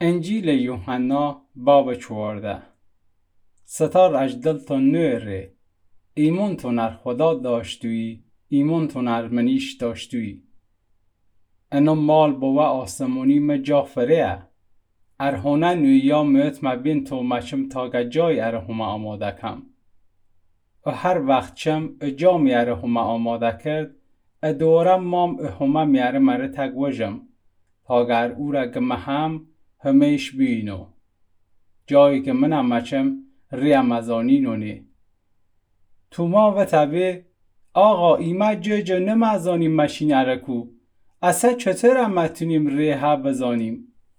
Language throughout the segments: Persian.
انجیل یوحنا باب 14. ستار اجدل تو نوره ایمون تو نر خدا داشتوی ایمون تو نر منیش داشتوی انو مال بوا آسمونی مجافره ارهونه نویا موت مبین تو مچم تاگه جای ارهومه آماده کم و هر وقت چم اجا میاره همه آماده کرد ادورم مام همه میاره مره تگ وجم تاگر او را گمه هم همیش بینو جایی که منم مچم ریم ازانینونی تو ما و تبه آقا ایمه جو نمازانی مشین ارکو اصلا چطور هم متونیم ریحه بزانیم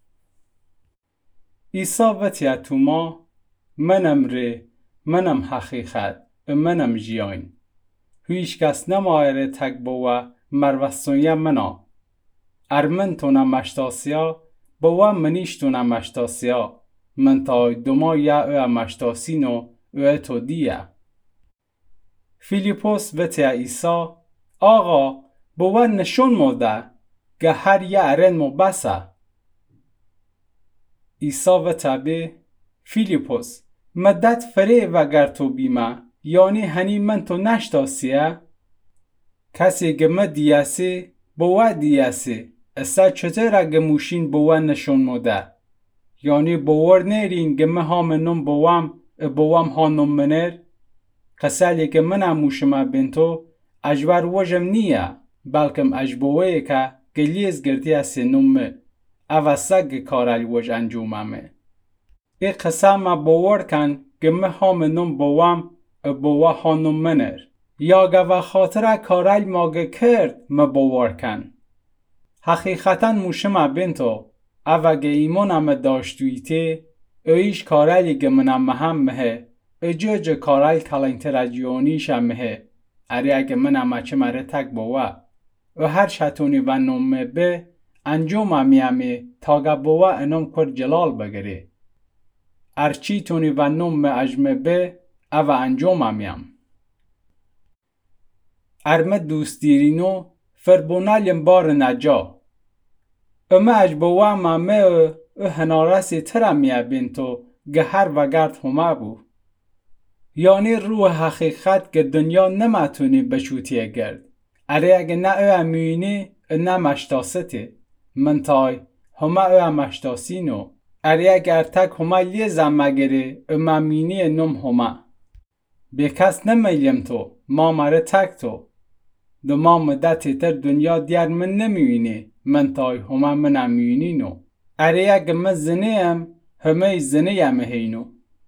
ایسا وطیه تو ما منم ری منم حقیقت منم جیاین هیچ کس نمایره تک بوا مروستونیه منا ارمن تو نمشتاسیا بوا منیش تو نمشتاسیا من تای دوما یا او مشتاسینو او تو دیه فیلیپوس وطیه ایسا آقا بوا نشون موده که هر یه ارن مو بسه ایسا وطبه فیلیپوس مدت فره وگر تو بیمه یعنی هنی من تو نشتاسیه کسی گمه دیاسی بوا دیاسی اصلا چطور اگه موشین بوا نشون موده یعنی باور نیرین گمه ها منم بوام ها نم منر قسالی که من موشمه بین تو اجور وجم نیه بلکم اجبوه که گلیز گردی از نمه او سگ کارل وج انجوممه ای قسم ما باور کن گمه ها منم بوا ها نم منر یا گوه خاطر کارل ماگه کرد ما باور کن حقیقتا موشمه بین تو اوگه ایمونم داشتویته ایش کارلی گمنم هم مهه اجوج کارل کلنگتر اجیونیش هم مهه اری اگه منم اچه مره تک بوا و هر شتونی و نمه به انجوم همیه تاگه بوا انم کر جلال بگره ارچی تونی و نمه اجمه به او انجوم همیم ارمه دوستیرینو فربونالیم بار نجا اما اجبوه ممه او هنارسی ترمیه بین تو گهر و گرد همه بو یعنی روح حقیقت که دنیا نمتونی بشوتیه گرد اره اگه نه او امینی نه مشتاسته من تای همه او مشتاسینو اره اگر تک همه لیزم مگره او ممینی نم همه به کس نمیم تو ما مره تک تو دو ما مدتی تر دنیا دیار من نمیوینی من تای همه من امینینو اره اگه من زنیم همه زنیم هینو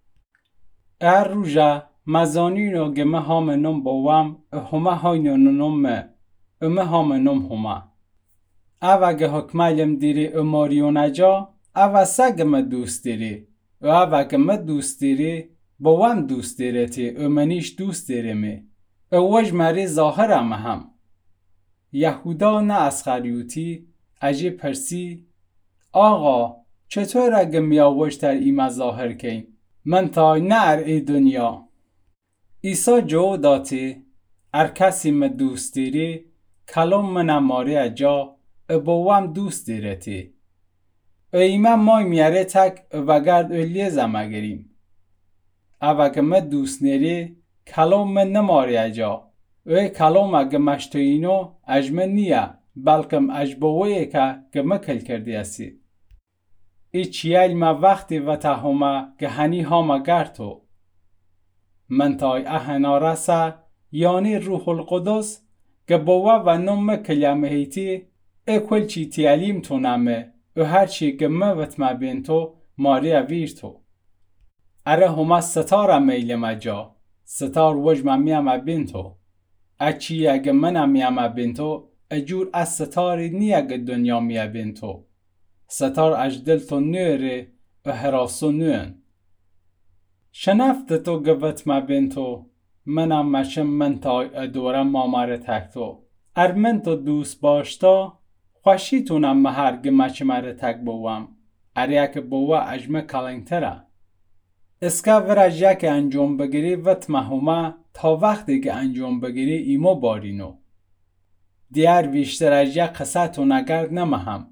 روژه مزانینو گمه هم نم بوام همه هاینو نمه امه هم نم همه او اگه حکمالیم دیری اماریو نجا او سگ ما دوست دیری او اگه ما دوست دیری بوام دوست دیرتی امنیش دوست دیرمی او وج مری ظاهرم هم یهودا نه اسخریوتی اجی پرسی آقا چطور اگه میاوشتر ایمه ظاهر کن من تای نه ای دنیا ایسا جو داتی کسی ما دوست دیری کلام من ماری اجا بوام دوست دیرتی ایمه مای میاره تک وگرد لیزه مگریم او اگه ما دوست نیری کلام من نماری اجا اوی کلام اگه مشتوینو اجمه نیه بلکم اجبوه که مکل کردی اسی ای چیل ما وقتی و تهمه که هنی هاما گرتو من تای احنا رسه یعنی روح القدس که بوه و نم کلمه هیتی ای کل چی تیالیم تو نمه او هر چی که موت مبین تو ماریا ویر تو اره همه ستار میل مجا ستار وجمه میم بین تو اچی اگه منم میم بین تو اجور از ستاری نی اگه دنیا میم بین تو ستار اجدل تو نوره و حراسو نون شنفت تو گوت مبین تو منم مشم من تای ادورم ماماره تک تو ارمن تو دوست باشتا خوشی تونم مهرگ مچ مره تک بوام اریا که بوا اجمه کلنگتره اسکا ورجه که انجام بگیری وط مهمه تا وقتی که انجام بگیری ایمو بارینو دیار ویشتر اجه قصه تو نگرد نمهم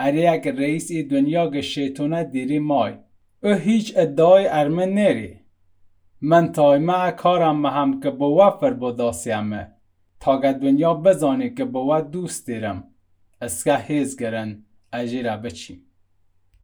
اری اگه رئیس ای دنیا گه شیطونه دیری مای. او هیچ ادعای ارمه نری. من تایمه کارم هم که بوا فر بوداسیمه. تا گه دنیا بزانی که بوا دوست دیرم. اسکه هیز گرن اجیره بچیم.